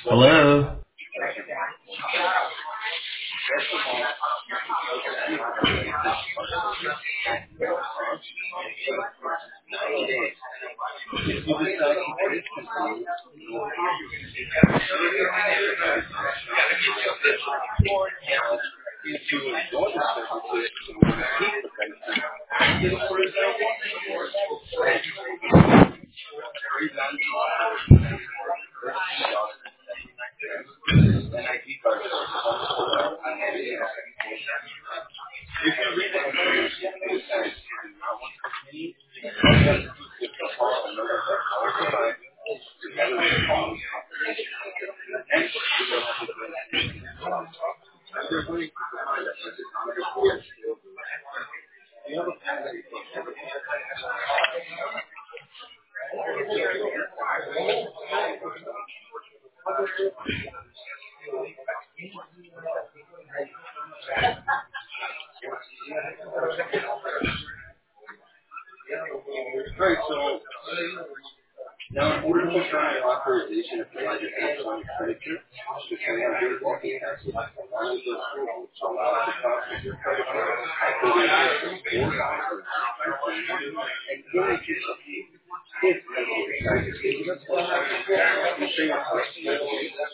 Hello. Now, in order to sign an authorization to provide your electronic signature, the candidate will be asked to allow the approval to allow the copy of your credit card, including or and guarantees of you. If you decide to take it, you say your first name,